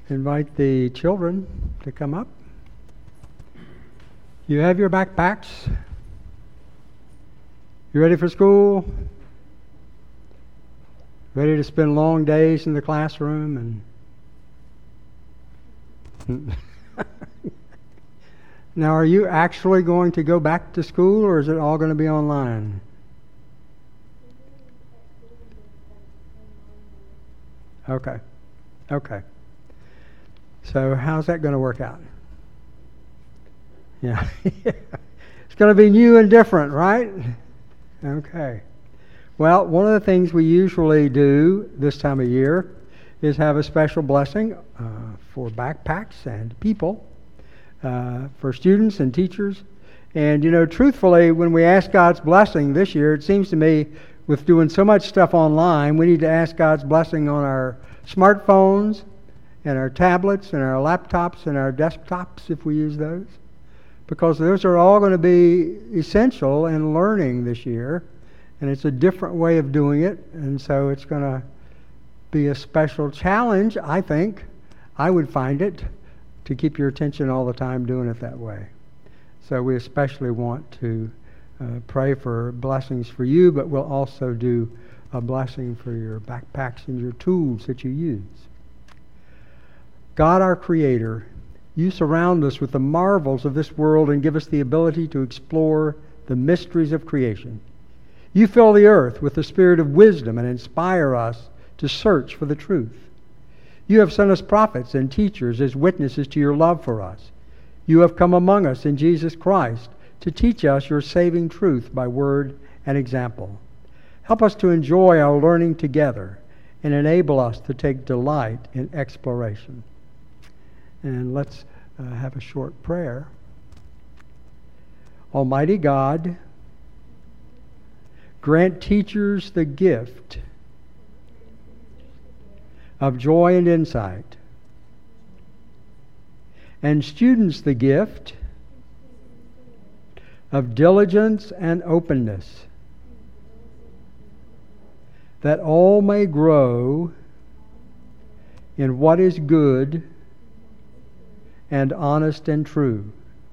invite the children to come up. You have your backpacks? You ready for school? Ready to spend long days in the classroom and Now, are you actually going to go back to school, or is it all going to be online? Okay. So how's that going to work out? Yeah. It's going to be new and different, right? Okay. Well, one of the things we usually do this time of year is have a special blessing for backpacks and people, for students and teachers. And, truthfully, when we ask God's blessing this year, it seems to me with doing so much stuff online, we need to ask God's blessing on our smartphones and our tablets and our laptops and our desktops, if we use those, because those are all going to be essential in learning this year, and it's a different way of doing it, and so it's going to be a special challenge, I think. I would find it to keep your attention all the time doing it that way. So we especially want to pray for blessings for you, but we'll also do a blessing for your backpacks and your tools that you use. God, our Creator, you surround us with the marvels of this world and give us the ability to explore the mysteries of creation. You fill the earth with the spirit of wisdom and inspire us to search for the truth. You have sent us prophets and teachers as witnesses to your love for us. You have come among us in Jesus Christ to teach us your saving truth by word and example. Help us to enjoy our learning together and enable us to take delight in exploration. And let's have a short prayer. Almighty God, grant teachers the gift of joy and insight, and students the gift of diligence and openness, that all may grow in what is good and honest and true.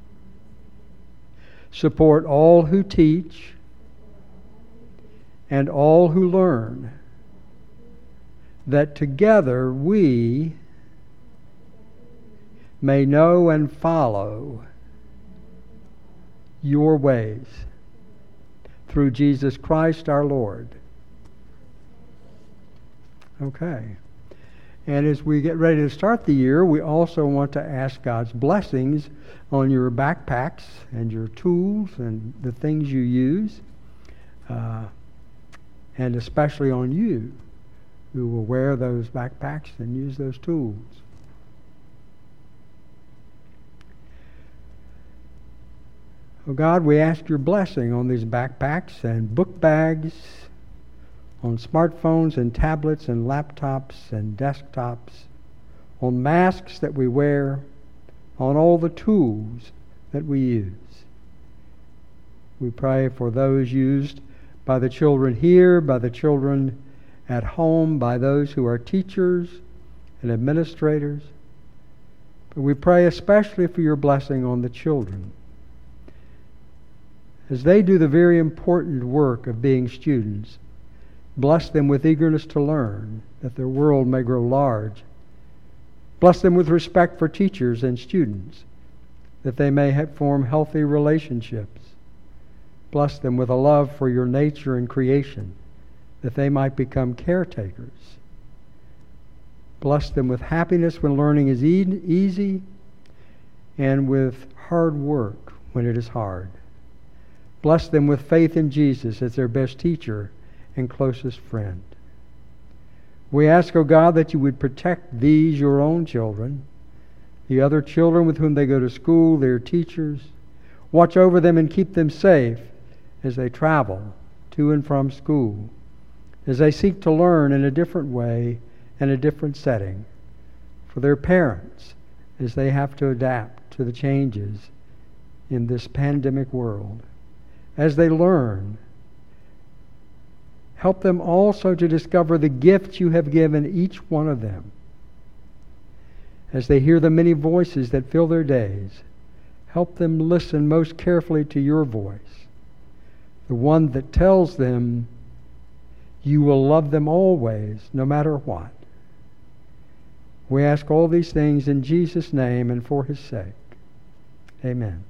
Support all who teach and all who learn, that together we may know and follow your ways, through Jesus Christ our Lord. Okay. And as we get ready to start the year, we also want to ask God's blessings on your backpacks and your tools and the things you use, and especially on you, who will wear those backpacks and use those tools. Oh God, we ask your blessing on these backpacks and book bags, on smartphones and tablets and laptops and desktops, on masks that we wear, on all the tools that we use. We pray for those used by the children here, by the children at home, by those who are teachers and administrators. But we pray especially for your blessing on the children, as they do the very important work of being students. Bless them with eagerness to learn, that their world may grow large. Bless them with respect for teachers and students, that they may form healthy relationships. Bless them with a love for your nature and creation, that they might become caretakers. Bless them with happiness when learning is easy, and with hard work when it is hard. Bless them with faith in Jesus as their best teacher and closest friend. We ask, O God, that you would protect these, your own children, the other children with whom they go to school, their teachers. Watch over them and keep them safe as they travel to and from school, as they seek to learn in a different way and a different setting. For their parents, as they have to adapt to the changes in this pandemic world. As they learn, help them also to discover the gifts you have given each one of them. as they hear the many voices that fill their days. Help them listen most carefully to your voice, the one that tells them you will love them always, no matter what. We ask all these things in Jesus' name and for His sake. Amen.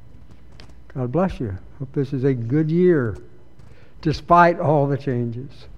God bless you. Hope this is a good year, despite all the changes.